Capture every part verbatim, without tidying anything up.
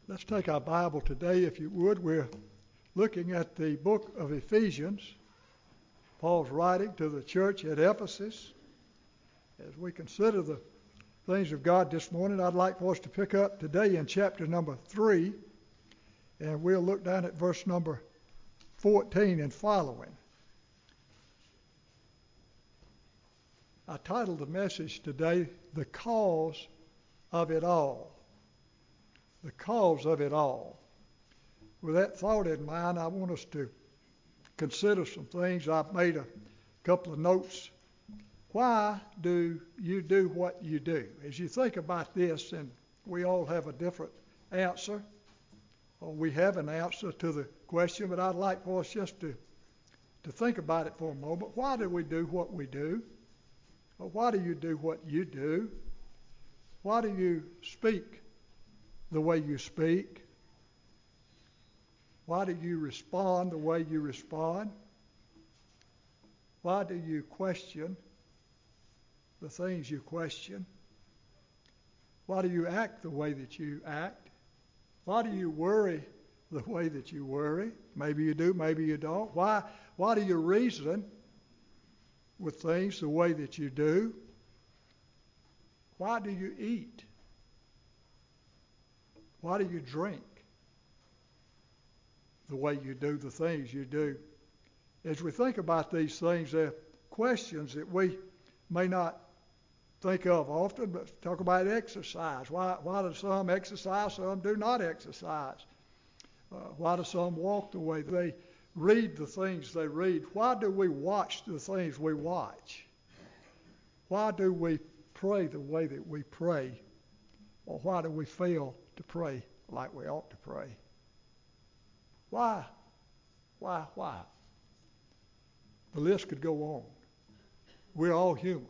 Let's take our Bible today, if you would. We're looking at the book of Ephesians. Paul's writing to the church at Ephesus. As we consider the things of God this morning, I'd like for us to pick up today in chapter number three, and we'll look down at verse number fourteen and following. I titled the message today, The Cause of It All. The cause of it all. With that thought in mind, I want us to consider some things. I've made a couple of notes. Why do you do what you do? As you think about this, and we all have a different answer, or we have an answer to the question, but I'd like for us just to, to think about it for a moment. Why do we do what we do? Or why do you do what you do? Why do you speak the way you speak? Why do you respond the way you respond? Why do you question the things you question? Why do you act the way that you act? Why do you worry the way that you worry? Maybe you do, maybe you don't. Why, why do you reason with things the way that you do? Why do you eat? Why do you drink the way you do the things you do? As we think about these things, they're questions that we may not think of often, but talk about exercise. Why, why do some exercise, some do not exercise? Uh, why do some walk the way they read the things they read? Why do we watch the things we watch? Why do we pray the way that we pray? Or why do we fail to pray like we ought to pray? Why? Why? Why? The list could go on. We're all human.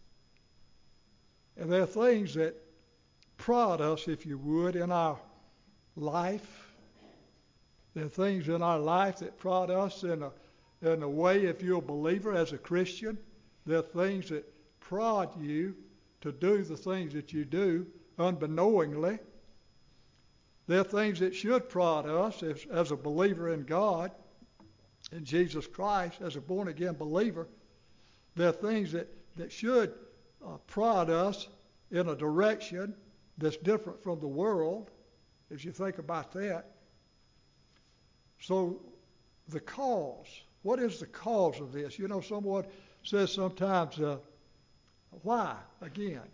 And there are things that prod us, if you would, in our life. There are things in our life that prod us in a, in a way, if you're a believer as a Christian, there are things that prod you to do the things that you do unbeknowingly. There are things that should prod us as, as a believer in God, in Jesus Christ, as a born-again believer. There are things that, that should uh, prod us in a direction that's different from the world, as you think about that. So the cause, what is the cause of this? You know, someone says sometimes, uh, why, again?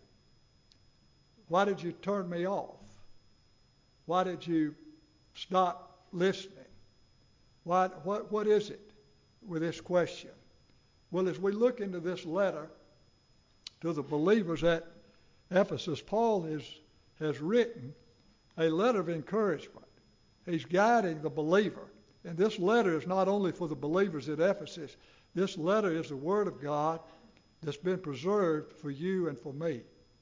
Why did you turn me off? Why did you stop listening? Why, what, what is it with this question? Well, as we look into this letter to the believers at Ephesus, Paul is, has written a letter of encouragement. He's guiding the believer. And this letter is not only for the believers at Ephesus. This letter is the Word of God that's been preserved for you and for me.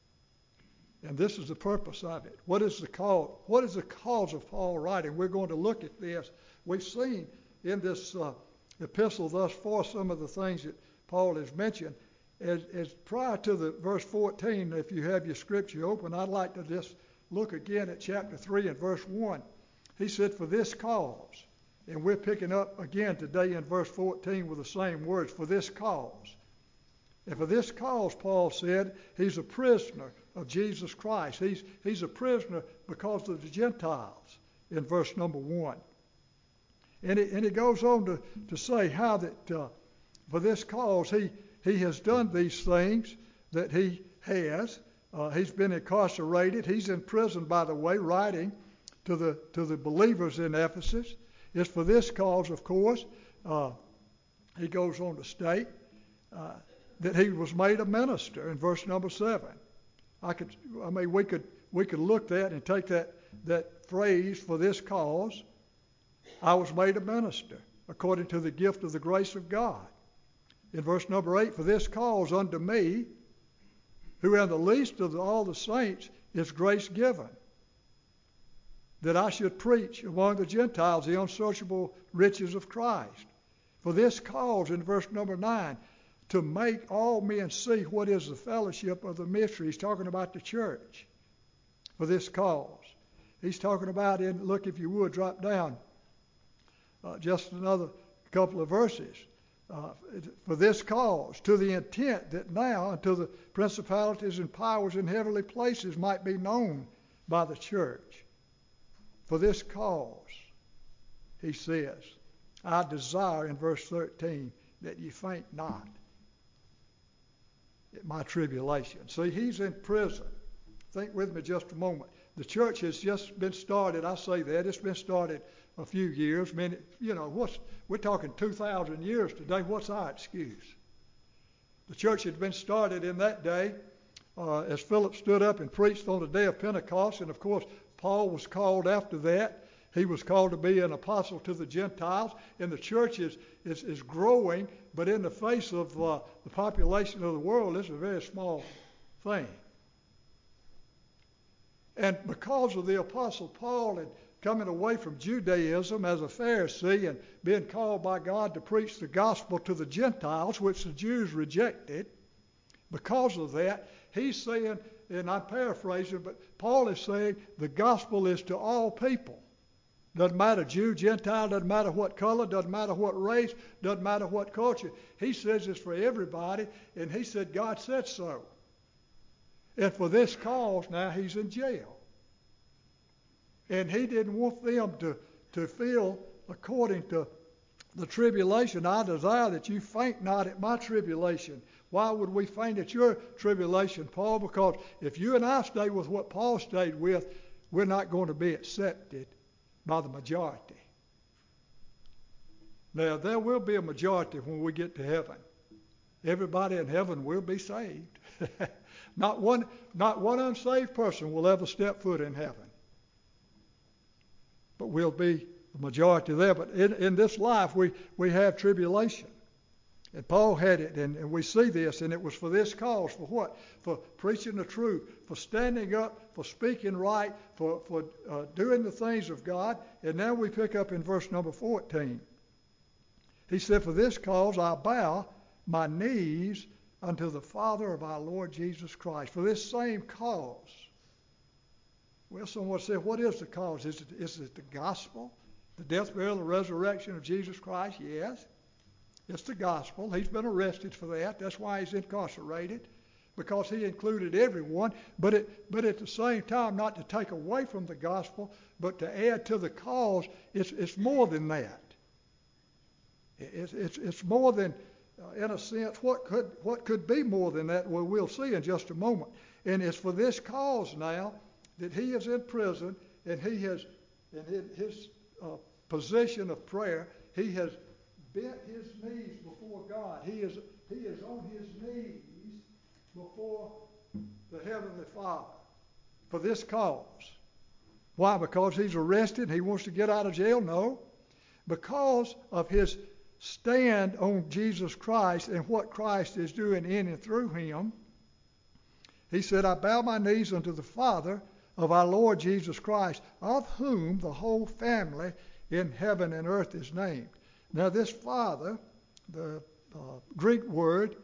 And this is the purpose of it. What is the cause? What is the cause of Paul writing? We're going to look at this. We've seen in this uh, epistle thus far some of the things that Paul has mentioned. As, as prior to the verse fourteen, if you have your scripture open, I'd like to just look again at chapter three and verse one. He said, for this cause, and we're picking up again today in verse fourteen with the same words, for this cause. And for this cause, Paul said, he's a prisoner of Jesus Christ. He's, he's a prisoner because of the Gentiles in verse number one. And it, and it goes on to, to say how that uh, for this cause he, he has done these things that he has. Uh, he's been incarcerated. He's in prison, by the way, writing to the, to the believers in Ephesus. It's for this cause, of course, uh, he goes on to state, uh, that he was made a minister in verse number seven. I could, I mean, we could, we could look at and take that, that phrase, for this cause, I was made a minister, according to the gift of the grace of God. In verse number eight, for this cause unto me, who am the least of all the saints, is grace given, that I should preach among the Gentiles the unsearchable riches of Christ. For this cause, in verse number nine, to make all men see what is the fellowship of the mystery. He's talking about the church. For this cause. he's talking about in, look, if you would, drop down uh, just another couple of verses. Uh, for this cause, to the intent that now until the principalities and powers in heavenly places might be known by the church. For this cause, he says, I desire in verse thirteen that ye faint not at my tribulation. See, he's in prison. Think with me just a moment. The church has just been started. I say that. It's been started a few years. I mean, you know, what's, we're talking two thousand years today. What's our excuse? The church had been started in that day uh, as Philip stood up and preached on the day of Pentecost. And, of course, Paul was called after that. He was called to be an apostle to the Gentiles. And the church is, is, is growing, but in the face of uh, the population of the world, it's a very small thing. And because of the Apostle Paul and coming away from Judaism as a Pharisee and being called by God to preach the gospel to the Gentiles, which the Jews rejected, because of that, he's saying, and I'm paraphrasing, but Paul is saying the gospel is to all people. Doesn't matter Jew, Gentile, doesn't matter what color, doesn't matter what race, doesn't matter what culture. He says it's for everybody, and he said God said so. And for this cause, now he's in jail. And he didn't want them to, to feel, according to the tribulation, I desire that you faint not at my tribulation. Why would we faint at your tribulation, Paul? Because if you and I stay with what Paul stayed with, we're not going to be accepted by the majority. Now, there will be a majority when we get to heaven. Everybody in heaven will be saved. Not one, not one unsaved person will ever step foot in heaven. But we'll be the majority there. But in, in this life, we, we have tribulation. And Paul had it, and, and we see this, and it was for this cause. For what? For preaching the truth, for standing up, for speaking right, for, for uh, doing the things of God. And now we pick up in verse number fourteen. He said, for this cause I bow my knees unto the Father of our Lord Jesus Christ. For this same cause. Well, someone said, what is the cause? Is it, is it the gospel? The death, burial, and resurrection of Jesus Christ? Yes. It's the gospel. He's been arrested for that. That's why he's incarcerated, because he included everyone. But, it, but at the same time, not to take away from the gospel, but to add to the cause, it's, it's more than that. It's, it's, it's more than, uh, in a sense, what could, what could be more than that? Well, we'll see in just a moment. And it's for this cause now that he is in prison, and he has, in his uh, position of prayer, he has bent his knees before God. He is, he is on his knees before the Heavenly Father for this cause. Why? Because he's arrested, he wants to get out of jail? No. Because of his stand on Jesus Christ and what Christ is doing in and through him. He said, I bow my knees unto the Father of our Lord Jesus Christ, of whom the whole family in heaven and earth is named. Now this Father, the uh, Greek word,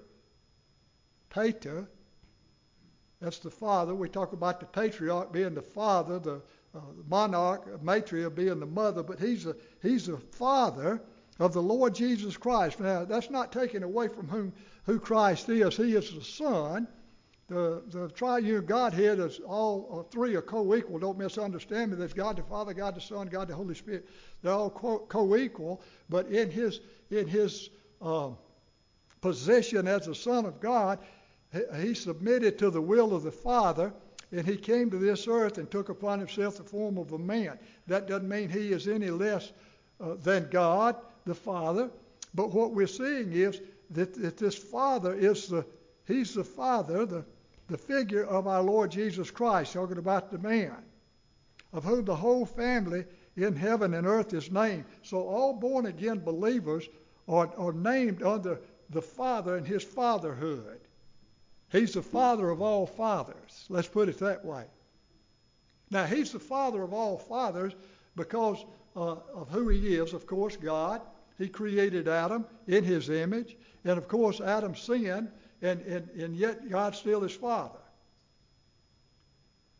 pater, that's the father. We talk about the patriarch being the father, the, uh, the monarch, matria being the mother, but he's a, he's the father of the Lord Jesus Christ. Now, that's not taken away from whom, who Christ is. He is the Son. The, the triune Godhead is all uh, three are co-equal. Don't misunderstand me. There's God the Father, God the Son, God the Holy Spirit. They're all co- co-equal, but in his in his um, position as the Son of God, he, he submitted to the will of the Father, and he came to this earth and took upon himself the form of a man. That doesn't mean he is any less uh, than God the Father, but what we're seeing is that, that this Father is the he's the Father, the the figure of our Lord Jesus Christ, talking about the man, of whom the whole family in heaven and earth is named. So all born-again believers are, are named under the Father and his fatherhood. He's the Father of all fathers. Let's put it that way. Now, he's the Father of all fathers because uh, of who he is, of course, God. He created Adam in his image. And, of course, Adam sinned. And, and, and yet God still is Father.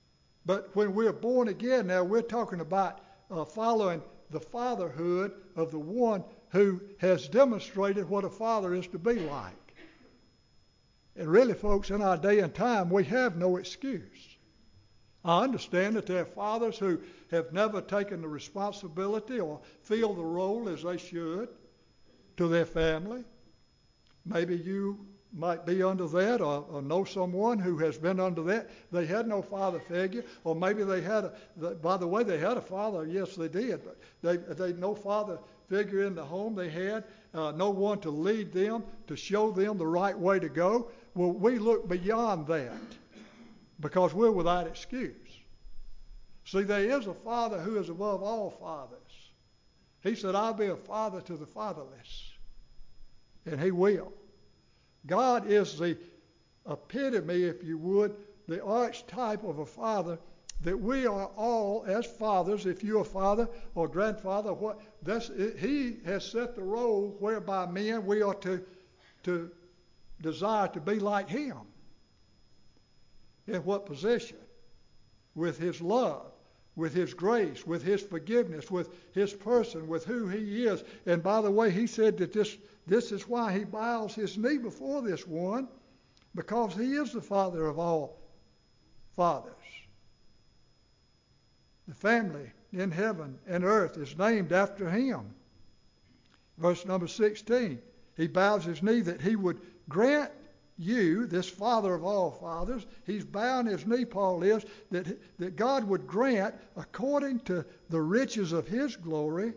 But when we're born again now, we're talking about uh, following the fatherhood of the one who has demonstrated what a father is to be like. And really, folks, in our day and time, we have no excuse. I understand that there are fathers who have never taken the responsibility or filled the role as they should to their family. Maybe you might be under that, or, or know someone who has been under that. They had no father figure, or maybe they had a, the, by the way, they had a father. Yes, they did. But they, they no father figure in the home. They had uh, no one to lead them, to show them the right way to go. Well, we look beyond that because we're without excuse. See, there is a Father who is above all fathers. He said, I'll be a father to the fatherless. And he will. God is the epitome, if you would, the archetype of a father, that we are all as fathers. If you're a father or grandfather, what that's he has set the role whereby men we are to to desire to be like him. In what position? With his love, with his grace, with his forgiveness, with his person, with who he is. And by the way, he said that this this is why he bows his knee before this one, because he is the Father of all fathers. The family in heaven and earth is named after him. Verse number sixteen, he bows his knee that he would grant you, this Father of all fathers, he's bowing his knee, Paul is, that, that God would grant, according to the riches of his glory,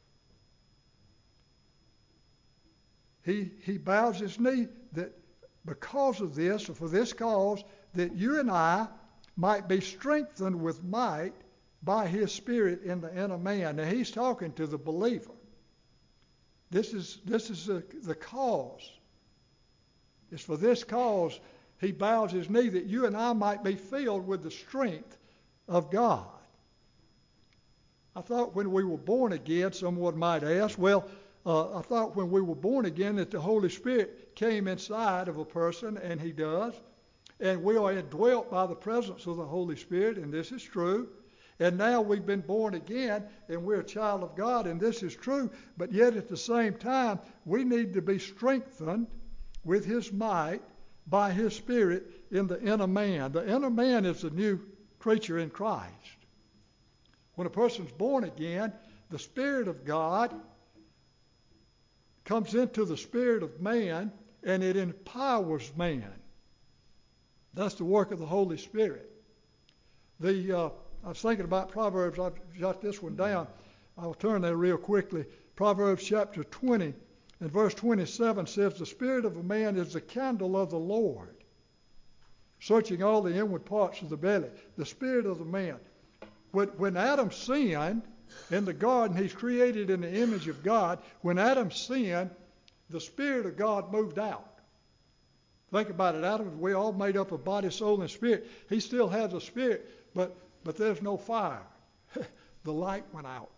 he, he bows his knee that because of this, or for this cause, that you and I might be strengthened with might by his Spirit in the inner man. Now he's talking to the believer. This is, this is the, the cause. It's for this cause he bows his knee, that you and I might be filled with the strength of God. I thought when we were born again, someone might ask, well, uh, I thought when we were born again that the Holy Spirit came inside of a person, and he does, and we are indwelt by the presence of the Holy Spirit, and this is true. And now we've been born again, and we're a child of God, and this is true. But yet at the same time, we need to be strengthened with his might by his Spirit in the inner man. The inner man is the new creature in Christ. When a person's born again, the Spirit of God comes into the spirit of man, and it empowers man. That's the work of the Holy Spirit. The uh, I was thinking about Proverbs. I've jot this one down. I'll turn there real quickly. Proverbs chapter twenty and verse twenty-seven says, the spirit of a man is the candle of the Lord, searching all the inward parts of the belly. The spirit of the man. When, when Adam sinned in the garden, he's created in the image of God. When Adam sinned, the Spirit of God moved out. Think about it. Adam, we're all made up of body, soul, and spirit. He still has a spirit, but but there's no fire. The light went out.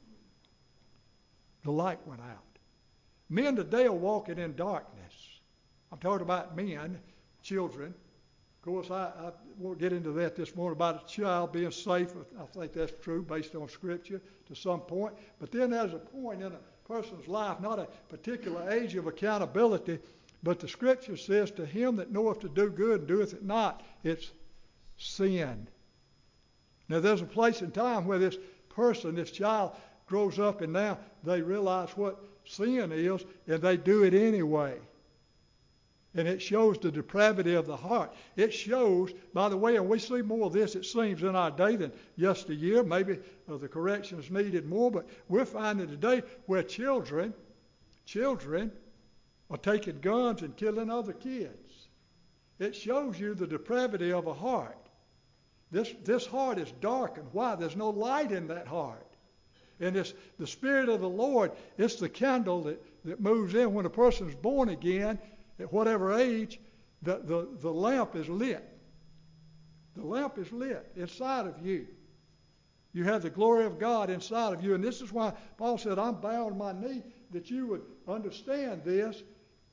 The light went out. Men today are walking in darkness. I'm talking about men, children. Of course, I, I won't get into that this morning about a child being safe. I think that's true based on Scripture to some point. But then there's a point in a person's life, not a particular age of accountability, but the Scripture says, to him that knoweth to do good and doeth it not, it's sin. Now, there's a place and time where this person, this child, grows up, and now they realize what sin is, and they do it anyway. And it shows the depravity of the heart. It shows, by the way, and we see more of this, it seems, in our day than yesteryear. Maybe uh, the correction is needed more, but we're finding today where children, children are taking guns and killing other kids. It shows you the depravity of a heart. This, this heart is darkened. Why? There's no light in that heart. And it's the Spirit of the Lord, it's the candle that, that moves in. When a person's born again, at whatever age, the, the, the lamp is lit. The lamp is lit inside of you. You have the glory of God inside of you. And this is why Paul said, I'm bowing my knee that you would understand this.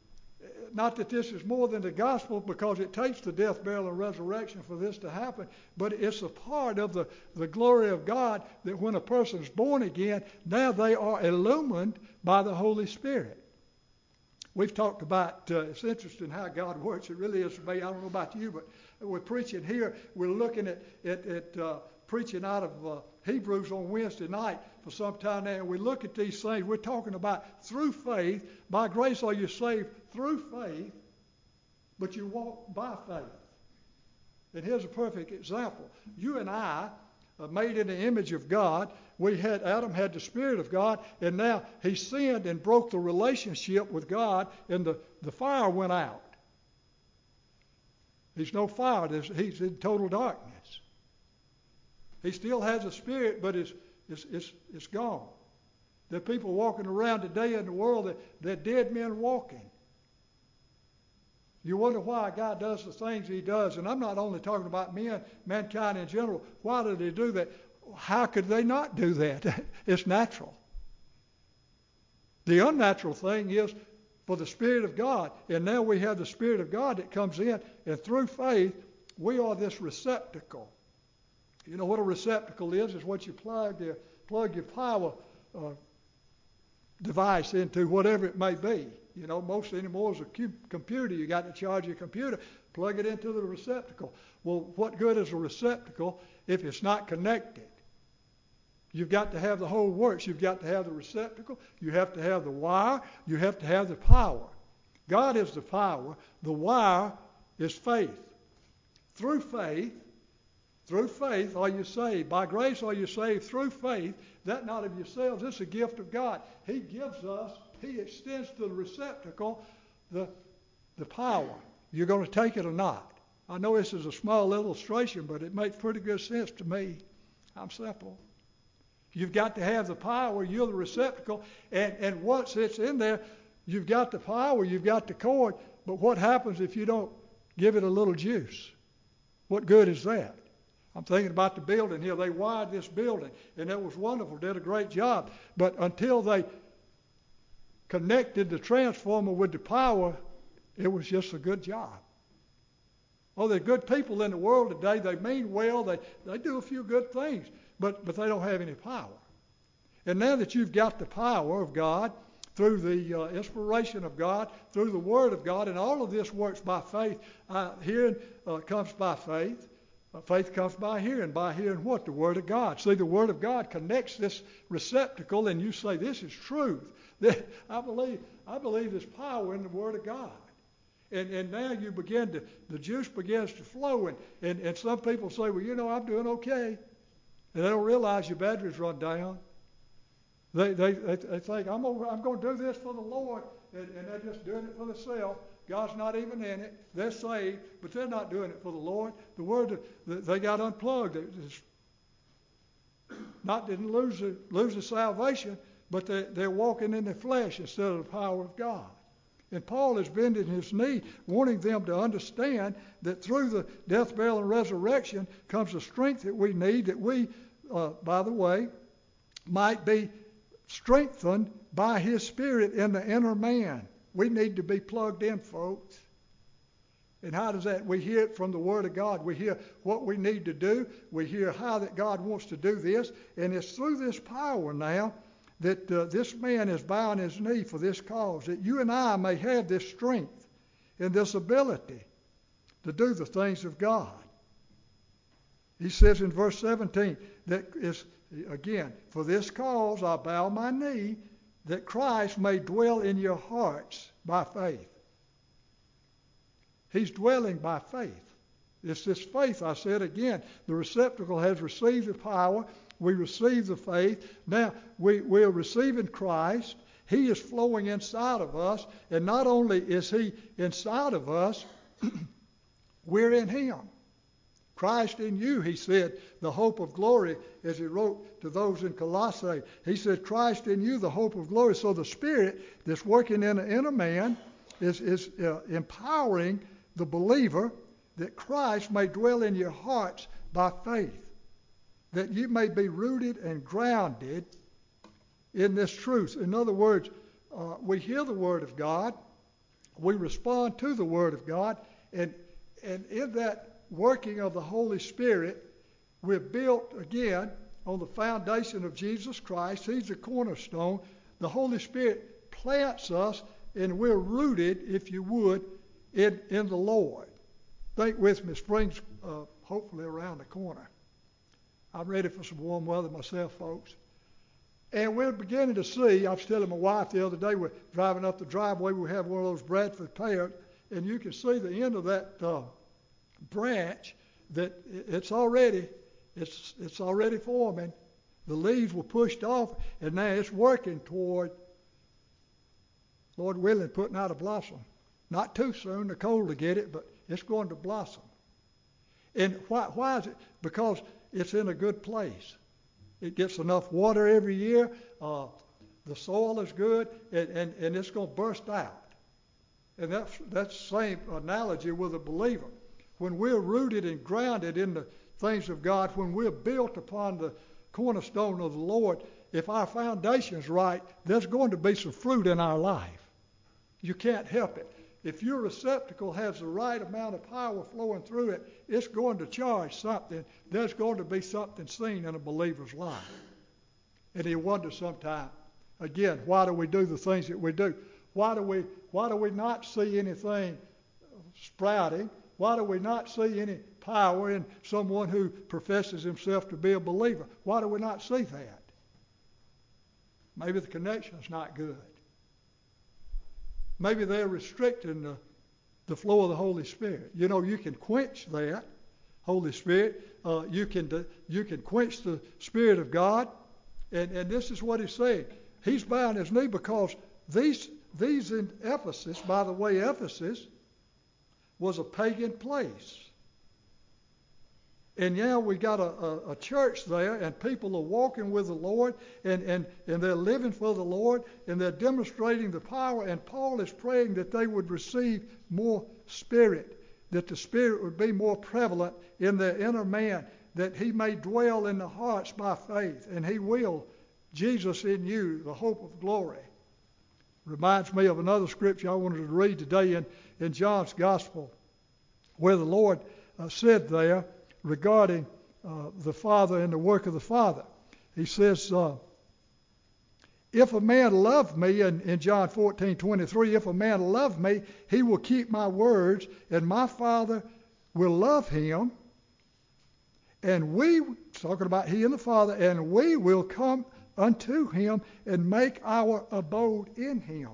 Not that this is more than the gospel, because it takes the death, burial, and resurrection for this to happen, but it's a part of the, the glory of God that when a person is born again, now they are illumined by the Holy Spirit. We've talked about, uh, it's interesting how God works. It really is for me. I don't know about you, but we're preaching here. We're looking at, at, at uh, preaching out of uh, Hebrews on Wednesday night for some time now. And we look at these things. We're talking about through faith. By grace are you saved through faith, but you walk by faith. And here's a perfect example. You and I are made in the image of God. We had Adam had the Spirit of God, and now he sinned and broke the relationship with God, and the, the fire went out. There's no fire. There's, he's in total darkness. He still has a spirit, but it's, it's, it's, it's gone. There are people walking around today in the world that they're dead men walking. You wonder why God does the things he does. And I'm not only talking about men, mankind in general. Why do they do that? How could they not do that? It's natural. The unnatural thing is for the Spirit of God. And now we have the Spirit of God that comes in. And through faith, we are this receptacle. You know what a receptacle is? It's what you plug, the, plug your power uh, device into, whatever it may be. You know, most anymore is a cu- computer. You got to charge your computer, plug it into the receptacle. Well, what good is a receptacle if it's not connected? You've got to have the whole works. You've got to have the receptacle. You have to have the wire. You have to have the power. God is the power. The wire is faith. Through faith, through faith are you saved. By grace are you saved through faith. That not of yourselves. It's a gift of God. He gives us, he extends to the receptacle the, the power. You're going to take it or not. I know this is a small illustration, but it makes pretty good sense to me. I'm simple. You've got to have the power. You're the receptacle. And, and once it's in there, you've got the power. You've got the cord. But what happens if you don't give it a little juice? What good is that? I'm thinking about the building here. They wired this building, and it was wonderful. Did a great job. But until they connected the transformer with the power, it was just a good job. Oh, there are good people in the world today. They mean well. They, they do a few good things, but, but they don't have any power. And now that you've got the power of God through the uh, inspiration of God, through the Word of God, and all of this works by faith. Uh, hearing uh, comes by faith. Uh, faith comes by hearing. By hearing what? The Word of God. See, the Word of God connects this receptacle, and you say, this is truth. I believe, I believe there's power in the Word of God. And, and now you begin to, the juice begins to flow. And, and, and some people say, well, you know, I'm doing okay. And they don't realize your batteries run down. They, they, they, they think, I'm, over, I'm going to do this for the Lord. And, and they're just doing it for themselves. God's not even in it. They're saved, but they're not doing it for the Lord. The Word, they got unplugged. It's not didn't lose the, lose the salvation, but they, they're walking in the flesh instead of the power of God. And Paul is bending his knee, wanting them to understand that through the death, burial, and resurrection comes the strength that we need, that we, uh, by the way, might be strengthened by his Spirit in the inner man. We need to be plugged in, folks. And how does that? We hear it from the Word of God. We hear what we need to do. We hear how that God wants to do this. And it's through this power now that uh, this man is bowing his knee for this cause, that you and I may have this strength and this ability to do the things of God. He says in verse seventeen, that is, again, for this cause I bow my knee, that Christ may dwell in your hearts by faith. He's dwelling by faith. It's this faith, I said again, the receptacle has received the power. We receive the faith. Now, we, we're receiving Christ. He is flowing inside of us. And not only is he inside of us, we're in him. Christ in you, he said, the hope of glory, as he wrote to those in Colossae. He said, Christ in you, the hope of glory. So the Spirit that's working in the inner man is, is uh, empowering the believer that Christ may dwell in your hearts by faith, that you may be rooted and grounded in this truth. In other words, uh, we hear the Word of God. we respond to the Word of God, and, and in that working of the Holy Spirit, we're built again on the foundation of Jesus Christ. He's the cornerstone. The Holy Spirit plants us, and we're rooted, if you would, in, in the Lord. Think with me, spring's uh, hopefully around the corner. I'm ready for some warm weather myself, folks. And we're beginning to see, I was telling my wife the other day, we're driving up the driveway, we have one of those Bradford pears, and you can see the end of that uh, branch, that it's already, it's, it's already forming. The leaves were pushed off, and now it's working toward, Lord willing, putting out a blossom. Not too soon, the cold to get it, but it's going to blossom. And why, why is it? Because it's in a good place. It gets enough water every year. Uh, the soil is good, and, and, and it's going to burst out. And that's that's the same analogy with a believer. When we're rooted and grounded in the things of God, when we're built upon the cornerstone of the Lord, if our foundation's right, there's going to be some fruit in our life. You can't help it. If your receptacle has the right amount of power flowing through it, it's going to charge something. There's going to be something seen in a believer's life. And you wonder sometimes, again, why do we do the things that we do? Why do we, why do we not see anything sprouting? Why do we not see any power in someone who professes himself to be a believer? Why do we not see that? Maybe the connection's not good. Maybe they're restricting the, the flow of the Holy Spirit. You know, you can quench that Holy Spirit. Uh, you can you can quench the Spirit of God. And, and this is what he's saying. He's bowing his knee because these, these in Ephesus, by the way, Ephesus was a pagan place. And now we got a, a, a church there, and people are walking with the Lord, and, and, and they're living for the Lord, and they're demonstrating the power. And Paul is praying that they would receive more Spirit, that the Spirit would be more prevalent in their inner man, that he may dwell in the hearts by faith, and he will, Jesus in you, the hope of glory. Reminds me of another scripture I wanted to read today in, in John's Gospel, where the Lord uh, said there, regarding uh, the Father and the work of the Father. He says, uh, if a man love me, in, in John fourteen twenty-three, if a man love me, he will keep my words, and my Father will love him, and we, talking about he and the Father, and we will come unto him and make our abode in him,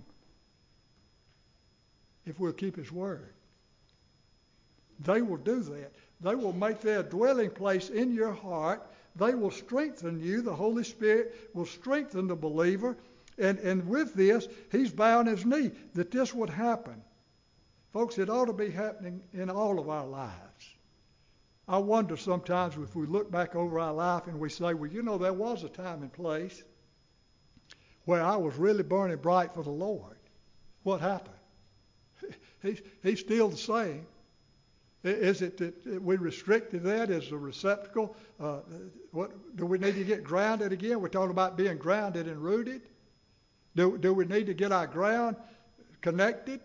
if we'll keep his word. They will do that. They will make their dwelling place in your heart. They will strengthen you. The Holy Spirit will strengthen the believer. And, and with this, he's bowing his knee that this would happen. Folks, it ought to be happening in all of our lives. I wonder sometimes if we look back over our life and we say, well, you know, there was a time and place where I was really burning bright for the Lord. What happened? He's, he's still the same. Is it that we restricted that as a receptacle? Uh, what, do we need to get grounded again? We're talking about being grounded and rooted. Do, do we need to get our ground connected?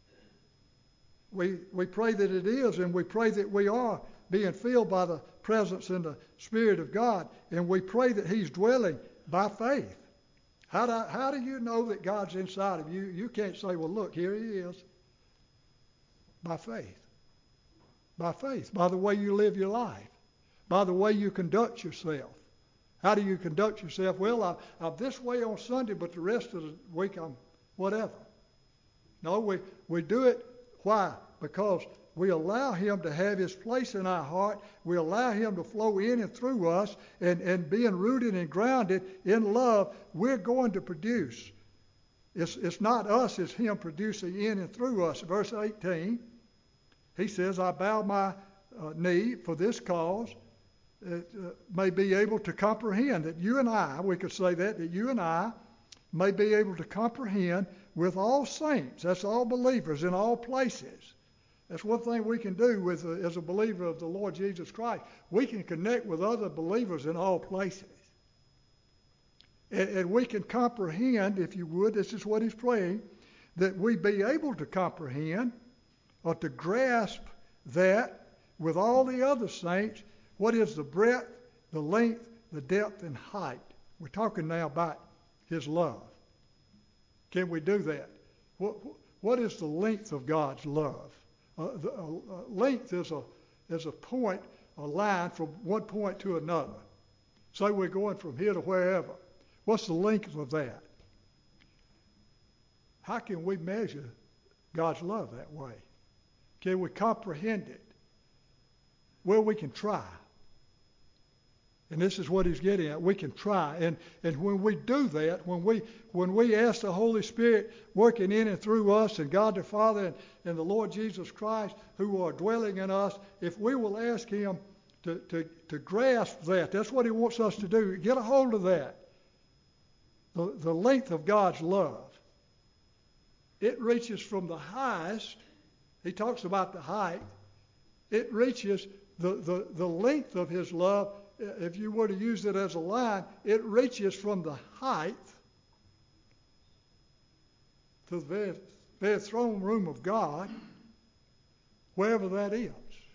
We, we pray that it is, and we pray that we are being filled by the presence and the Spirit of God, and we pray that he's dwelling by faith. How do, how do you know that God's inside of you? You can't say, well, look, here he is. By faith. By faith, by the way you live your life, by the way you conduct yourself. How do you conduct yourself? Well, I, I'm this way on Sunday, but the rest of the week I'm whatever. No, we, we do it. Why? Because we allow him to have his place in our heart. We allow him to flow in and through us, and, and being rooted and grounded in love, we're going to produce. It's, it's not us, it's him producing in and through us. Verse eighteen. He says, I bow my uh, knee for this cause, that uh, may be able to comprehend, that you and I, we could say that, that you and I may be able to comprehend with all saints, that's all believers in all places. That's one thing we can do with a, as a believer of the Lord Jesus Christ. We can connect with other believers in all places. And, and we can comprehend, if you would, this is what he's praying, that we be able to comprehend or to grasp that with all the other saints, what is the breadth, the length, the depth, and height. We're talking now about his love. Can we do that? What, what is the length of God's love? Uh, the, uh, length is a, is a point, a line from one point to another. Say we're going from here to wherever. What's the length of that? How can we measure God's love that way? Can we comprehend it? Well, we can try. And this is what he's getting at. We can try. And, and when we do that, when we when we ask the Holy Spirit working in and through us, and God the Father and, and the Lord Jesus Christ who are dwelling in us, if we will ask him to, to, to grasp that, that's what he wants us to do. Get a hold of that. The, the length of God's love. It reaches from the highest. He talks about the height. It reaches the, the, the length of his love. If you were to use it as a line, it reaches from the height to the very, very throne room of God, wherever that is.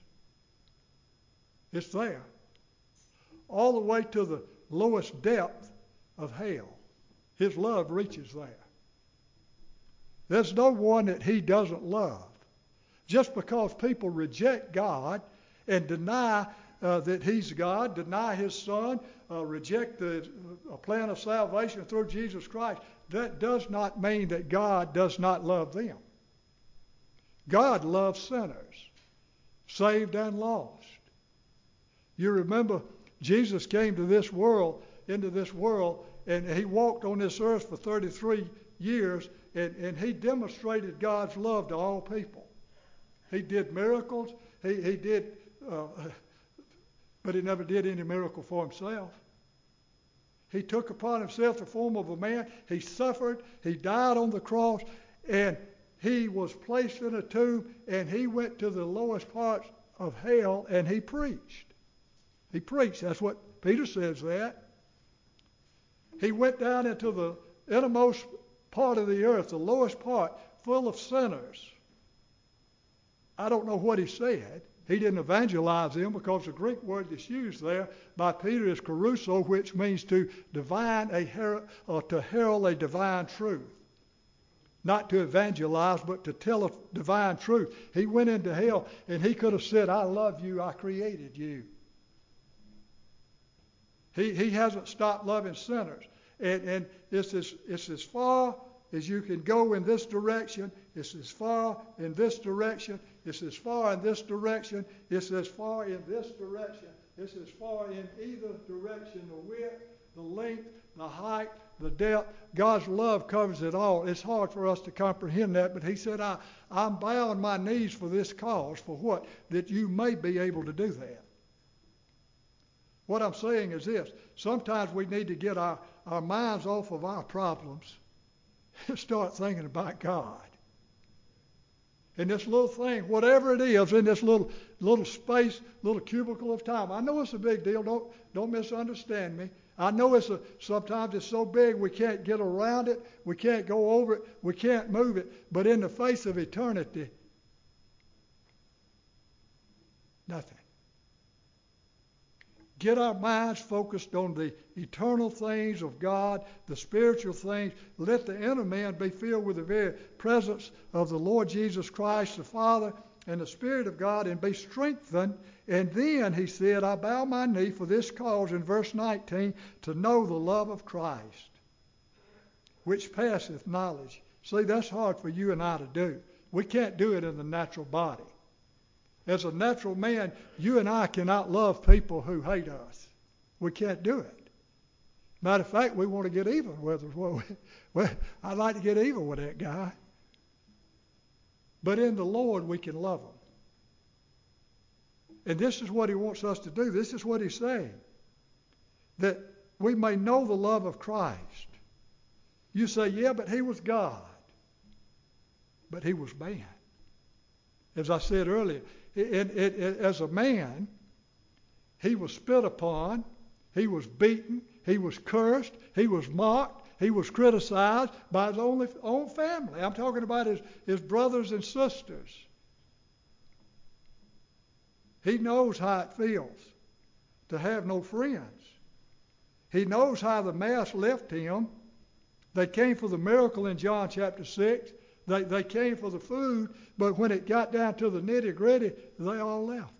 It's there. All the way to the lowest depth of hell. His love reaches there. There's no one that he doesn't love. Just because people reject God and deny uh, that he's God, deny his Son, uh, reject the uh, plan of salvation through Jesus Christ, that does not mean that God does not love them. God loves sinners, saved and lost. You remember Jesus came to this world, into this world, and he walked on this earth for thirty-three years, and, and he demonstrated God's love to all people. He did miracles. He, he did, uh, but he never did any miracle for himself. He took upon himself the form of a man. He suffered. He died on the cross, and he was placed in a tomb, and he went to the lowest parts of hell, and he preached. He preached. That's what Peter says that. He went down into the innermost part of the earth, the lowest part, full of sinners. I don't know what he said. He didn't evangelize them, because the Greek word that's used there by Peter is kerusso, which means to divine a her- or to herald a divine truth. Not to evangelize, but to tell a divine truth. He went into hell, and he could have said, I love you, I created you. He, he hasn't stopped loving sinners. And, and it's, as, it's as far as you can go in this direction. It's as far in this direction. It's as far in this direction. It's as far in this direction. It's as far in either direction. The width, the length, the height, the depth. God's love covers it all. It's hard for us to comprehend that, but he said, I, I'm bowing my knees for this cause. For what? That you may be able to do that. What I'm saying is this. Sometimes we need to get our, our minds off of our problems and start thinking about God. In this little thing, whatever it is, in this little little space, little cubicle of time. I know it's a big deal. Don't don't misunderstand me. I know it's a sometimes it's so big we can't get around it, we can't go over it, we can't move it. But in the face of eternity, nothing. Get our minds focused on the eternal things of God, the spiritual things. Let the inner man be filled with the very presence of the Lord Jesus Christ, the Father, and the Spirit of God, and be strengthened. And then, he said, I bow my knee for this cause, in verse nineteen, to know the love of Christ, which passeth knowledge. See, that's hard for you and I to do. We can't do it in the natural body. As a natural man, you and I cannot love people who hate us. We can't do it. Matter of fact, we want to get even with us. Well, well, I'd like to get even with that guy. But in the Lord, we can love him. And this is what he wants us to do. This is what he's saying. That we may know the love of Christ. You say, yeah, but he was God. But he was man. As I said earlier, it, it, it, as a man, he was spit upon, he was beaten, he was cursed, he was mocked, He was criticized by his own, own family. I'm talking about his, his brothers and sisters. He knows how it feels to have no friends. He knows how the mass left him. They came for the miracle in John chapter six. They, they came for the food, but when it got down to the nitty-gritty, they all left.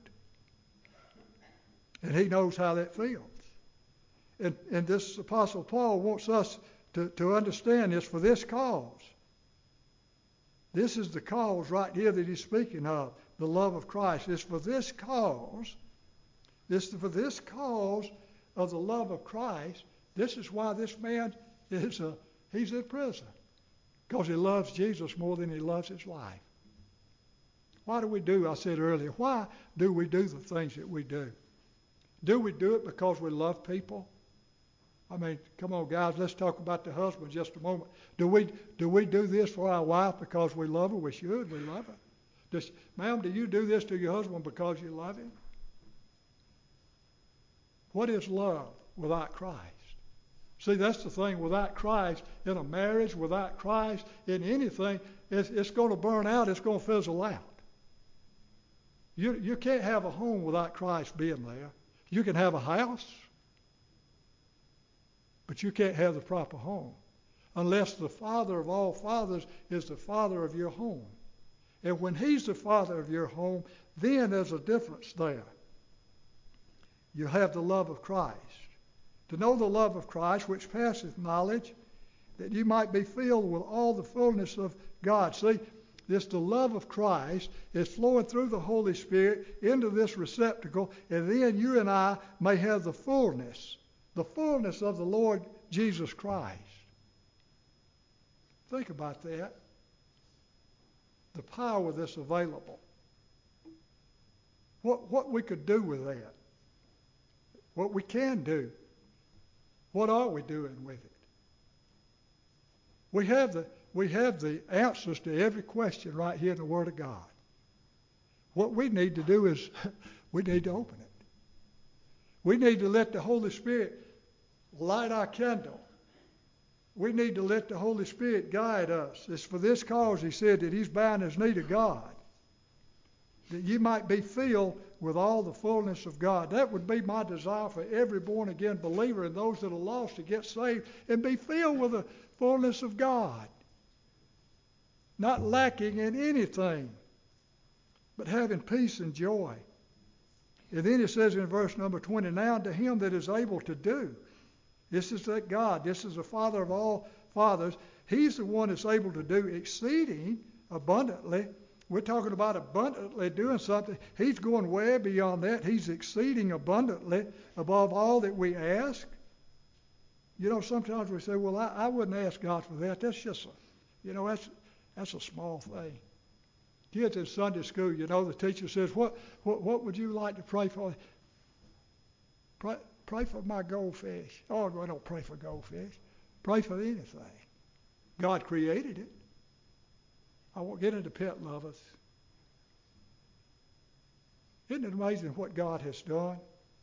And he knows how that feels. And, and this Apostle Paul wants us to, to understand this for this cause. This is the cause right here that he's speaking of, the love of Christ. It's for this cause, this for this cause of the love of Christ. This is why this man is a, he's in prison. Because he loves Jesus more than he loves his life. Why do we do, I said earlier, why do we do the things that we do? Do we do it because we love people? I mean, come on, guys, let's talk about the husband just a moment. Do we do we do this for our wife because we love her? We should. We love her. Does, ma'am, do you do this to your husband because you love him? What is love without Christ? See, that's the thing. Without Christ, in a marriage, without Christ, in anything, it's, it's going to burn out. It's going to fizzle out. You, you can't have a home without Christ being there. You can have a house, but you can't have the proper home unless the Father of all fathers is the Father of your home. And when He's the Father of your home, then there's a difference there. You have the love of Christ. To know the love of Christ, which passeth knowledge, that you might be filled with all the fullness of God. See, this the love of Christ is flowing through the Holy Spirit into this receptacle, and then you and I may have the fullness, the fullness of the Lord Jesus Christ. Think about that. The power that's available. What, what we could do with that. What we can do. What are we doing with it? We have the we have the answers to every question right here in the Word of God. What we need to do is we need to open it. We need to let the Holy Spirit light our candle. We need to let the Holy Spirit guide us. It's for this cause, he said, that he's bound his knee to God, that you might be filled with all the fullness of God. That would be my desire for every born-again believer and those that are lost to get saved and be filled with the fullness of God. Not lacking in anything, but having peace and joy. And then it says in verse number twenty, now to him that is able to do. This is that God. This is the Father of all fathers. He's the one that's able to do exceeding abundantly. We're talking about abundantly doing something. He's going way beyond that. He's exceeding abundantly above all that we ask. You know, sometimes we say, well, I, I wouldn't ask God for that. That's just, a, you know, that's that's a small thing. Kids in Sunday school, you know, the teacher says, what what, what would you like to pray for? Pray, pray for my goldfish. Oh, I don't pray for goldfish. Pray for anything. God created it. I won't get into pet lovers. Isn't it amazing what God has done?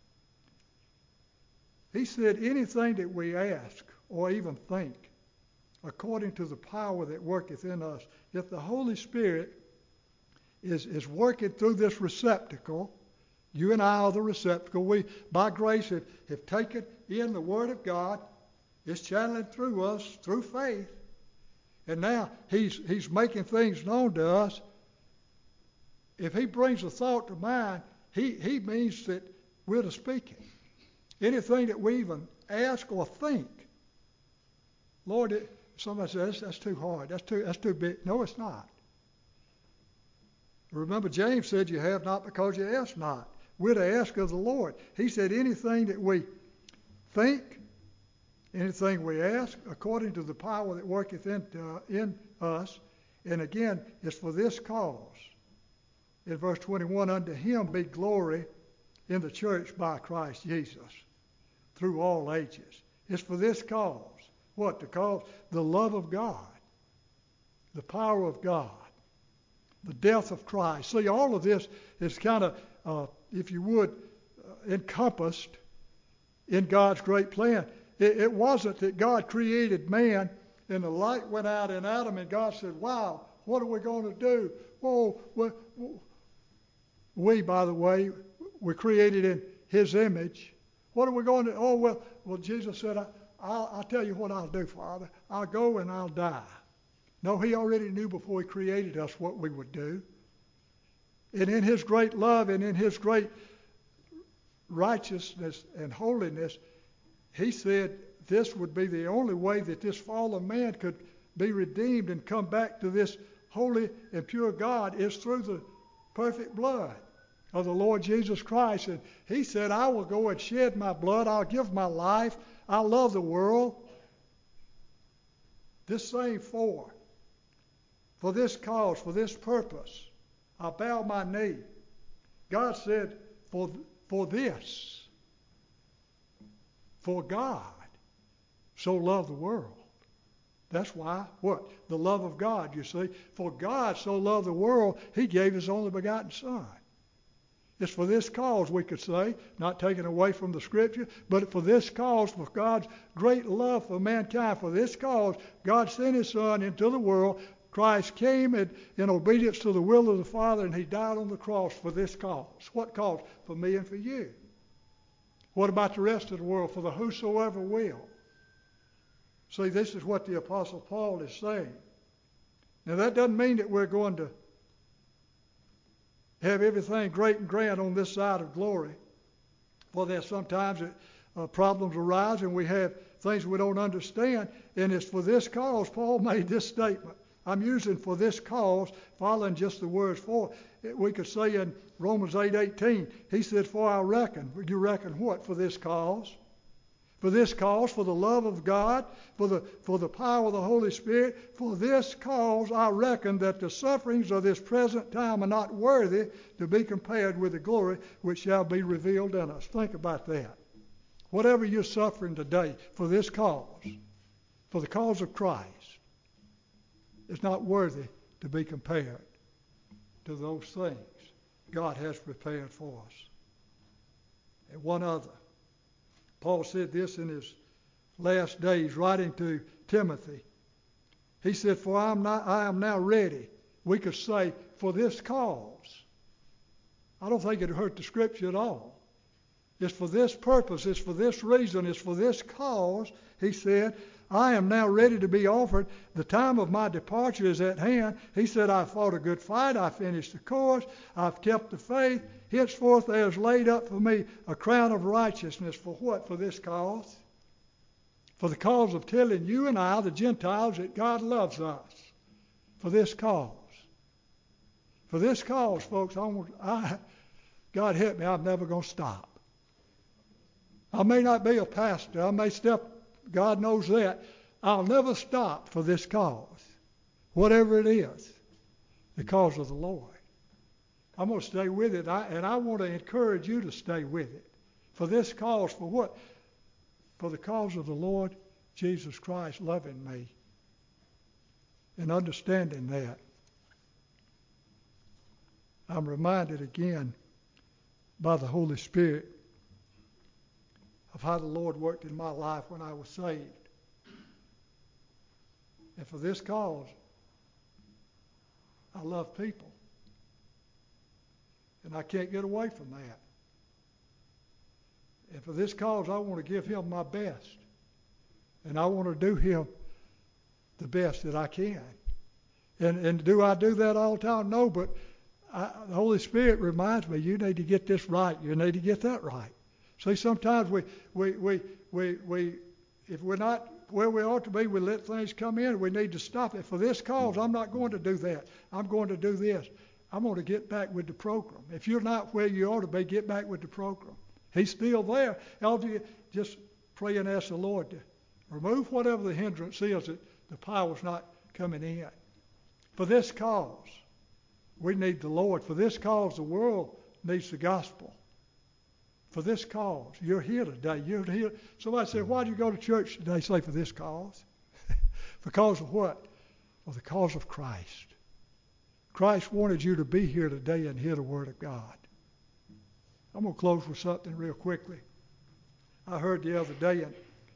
He said anything that we ask or even think, according to the power that worketh in us, if the Holy Spirit is, is working through this receptacle, you and I are the receptacle. We, by grace, have, have taken in the Word of God. It's channeling through us through faith. And now he's he's making things known to us. If he brings a thought to mind, he, he means that we're to speak it. Anything that we even ask or think. Lord, it, somebody says, that's, that's too hard. That's too that's too big. No, it's not. Remember, James said, you have not because you ask not. We're to ask of the Lord. He said, anything that we think, anything we ask, according to the power that worketh in, uh, in us, and again, it's for this cause. In verse twenty-one, unto him be glory in the church by Christ Jesus, through all ages. It's for this cause. What? To cause the love of God, the power of God, the death of Christ. See, all of this is kind of, uh, if you would, uh, encompassed in God's great plan. It, it wasn't that God created man and the light went out in Adam and God said, wow, what are we going to do? Whoa, we, we, by the way, were created in his image. What are we going to do? Oh, well, well Jesus said, I, I'll, I'll tell you what I'll do, Father. I'll go and I'll die. No, he already knew before he created us what we would do. And in his great love and in his great righteousness and holiness, he said this would be the only way that this fallen man could be redeemed and come back to this holy and pure God is through the perfect blood of the Lord Jesus Christ. And he said, I will go and shed my blood. I'll give my life. I love the world. This same for, for this cause, for this purpose, I bow my knee. God said, for, for this, for God so loved the world. That's why, what? The love of God, you see. For God so loved the world, he gave his only begotten Son. It's for this cause, we could say, not taken away from the Scripture, but for this cause, for God's great love for mankind, for this cause, God sent his Son into the world. Christ came in, in obedience to the will of the Father, and he died on the cross for this cause. What cause? For me and for you. What about the rest of the world? For the whosoever will. See, this is what the Apostle Paul is saying. Now, that doesn't mean that we're going to have everything great and grand on this side of glory. For there's sometimes that, uh, problems arise and we have things we don't understand. And it's for this cause Paul made this statement. I'm using for this cause, following just the words for. We could say in Romans eight eighteen, he said, for I reckon. You reckon what? For this cause. For this cause, for the love of God, for the, for the power of the Holy Spirit, for this cause I reckon that the sufferings of this present time are not worthy to be compared with the glory which shall be revealed in us. Think about that. Whatever you're suffering today for this cause, for the cause of Christ, is not worthy to be compared to those things God has prepared for us. And one other. Paul said this in his last days, writing to Timothy. He said, for I am, not, I am now ready. We could say, for this cause. I don't think it hurt the Scripture at all. It's for this purpose. It's for this reason. It's for this cause. He said, I am now ready to be offered. The time of my departure is at hand. He said, I fought a good fight. I finished the course. I've kept the faith. Henceforth there is laid up for me a crown of righteousness. For what? For this cause. For the cause of telling you and I, the Gentiles, that God loves us. For this cause. For this cause, folks, I want, I, God help me, I'm never going to stop. I may not be a pastor. I may step, God knows that. I'll never stop for this cause. Whatever it is. The cause of the Lord. I'm going to stay with it, I, and I want to encourage you to stay with it. For this cause, for what? For the cause of the Lord Jesus Christ loving me and understanding that. I'm reminded again by the Holy Spirit of how the Lord worked in my life when I was saved. And for this cause, I love people. And I can't get away from that. And for this cause, I want to give him my best. And I want to do him the best that I can. And, and do I do that all the time? No, but I, the Holy Spirit reminds me, you need to get this right. You need to get that right. See, sometimes we, we, we, we, we, if we're not where we ought to be, we let things come in. We need to stop it. For this cause, I'm not going to do that. I'm going to do this. I'm going to get back with the program. If you're not where you ought to be, get back with the program. He's still there. Elder, just pray and ask the Lord to remove whatever the hindrance is that the power's not coming in. For this cause, we need the Lord. For this cause, the world needs the gospel. For this cause, you're here today. You're here. Somebody said, why do you go to church today? Say, for this cause. Because of what? For the cause of Christ. Christ wanted you to be here today and hear the Word of God. I'm going to close with something real quickly. I heard the other day, and,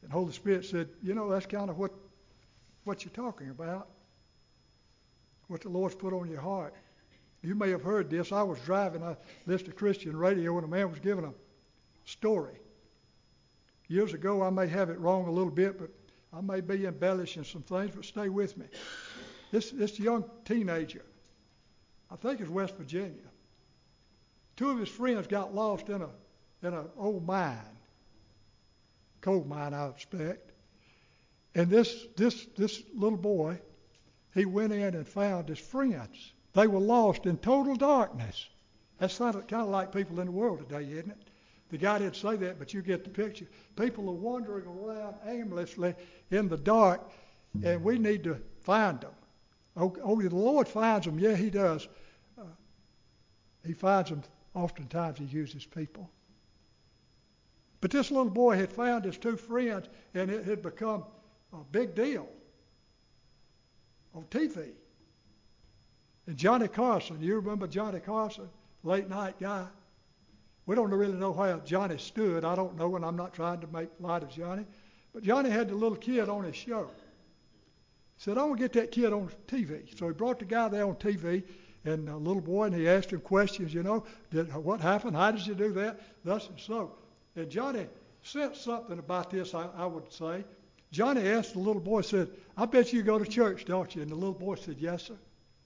And Holy Spirit said, you know, that's kind of what, what you're talking about, what the Lord's put on your heart. You may have heard this. I was driving. I listened to Christian radio, and a man was giving a story. Years ago, I may have it wrong a little bit, but I may be embellishing some things, but stay with me. This, this young teenager, I think it's West Virginia, two of his friends got lost in a in an old mine, coal mine, I expect. And this this this little boy, he went in and found his friends. They were lost in total darkness. That's kind of, kind of like people in the world today, isn't it? The guy didn't say that, but you get the picture. People are wandering around aimlessly in the dark, and we need to find them. Oh, oh the Lord finds them. Yeah, he does. Uh, he finds them. Oftentimes he uses people. But this little boy had found his two friends, and it had become a big deal on T V. And Johnny Carson, you remember Johnny Carson, late night guy? We don't really know how Johnny stood. I don't know, and I'm not trying to make light of Johnny. But Johnny had the little kid on his show. He said, I want to get that kid on T V. So he brought the guy there on T V, and a little boy, and he asked him questions, you know, did, what happened? How did you do that? Thus and so. And Johnny sensed something about this, I, I would say. Johnny asked the little boy, said, I bet you go to church, don't you? And the little boy said, yes, sir.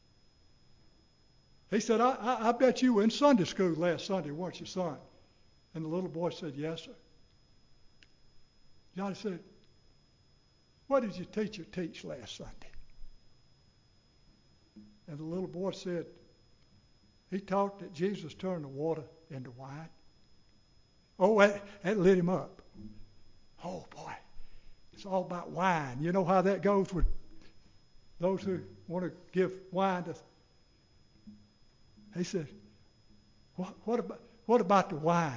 He said, I, I, I bet you were in Sunday school last Sunday, weren't you, son? And the little boy said, yes, sir. Johnny said, what did your teacher teach last Sunday? And the little boy said, he taught that Jesus turned the water into wine. Oh, that, that lit him up. Oh, boy, it's all about wine. You know how that goes with those who want to give wine to. He said, what, what, about, what about the wine?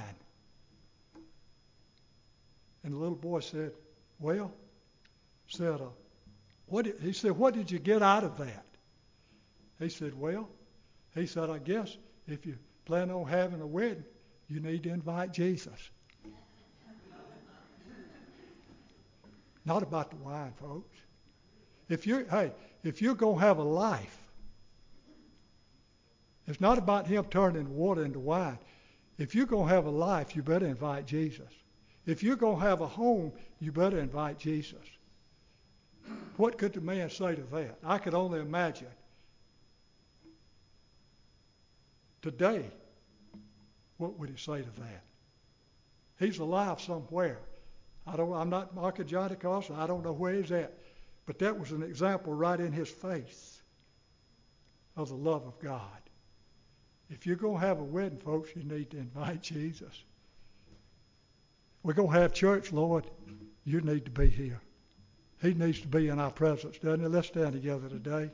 And the little boy said, well, said, uh, what did, he said, what did you get out of that? He said, well, he said, I guess if you plan on having a wedding, you need to invite Jesus. Not about the wine, folks. If you're, hey, if you're going to have a life, it's not about him turning water into wine. If you're going to have a life, you better invite Jesus. If you're going to have a home, you better invite Jesus. What could the man say to that? I could only imagine. Today, what would he say to that? He's alive somewhere. I don't, I'm not mocking Johnny Carson. I don't know where he's at. But that was an example right in his face of the love of God. If you're going to have a wedding, folks, you need to invite Jesus. We're going to have church, Lord. You need to be here. He needs to be in our presence, doesn't he? Let's stand together today.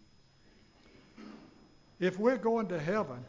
If we're going to heaven,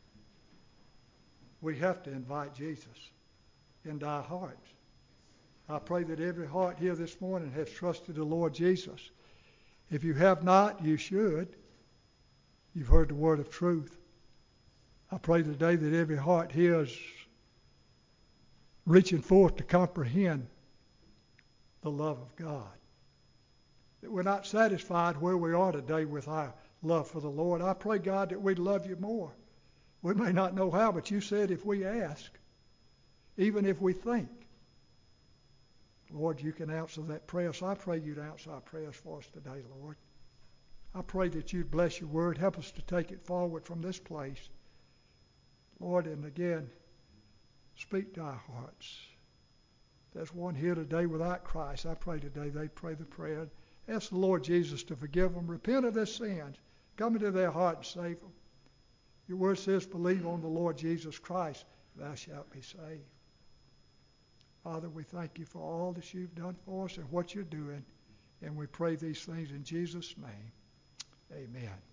we have to invite Jesus into our hearts. I pray that every heart here this morning has trusted the Lord Jesus. If you have not, you should. You've heard the word of truth. I pray today that every heart here is reaching forth to comprehend the love of God. That we're not satisfied where we are today with our love for the Lord. I pray, God, that we'd love you more. We may not know how, but you said if we ask, even if we think, Lord, you can answer that prayer. So I pray you'd answer our prayers for us today, Lord. I pray that you'd bless your word. Help us to take it forward from this place. Lord, and again, speak to our hearts. There's one here today without Christ. I pray today they pray the prayer. Ask the Lord Jesus to forgive them, repent of their sins, come into their heart and save them. Your word says, believe on the Lord Jesus Christ, thou shalt be saved. Father, we thank you for all that you've done for us and what you're doing. And we pray these things in Jesus' name. Amen.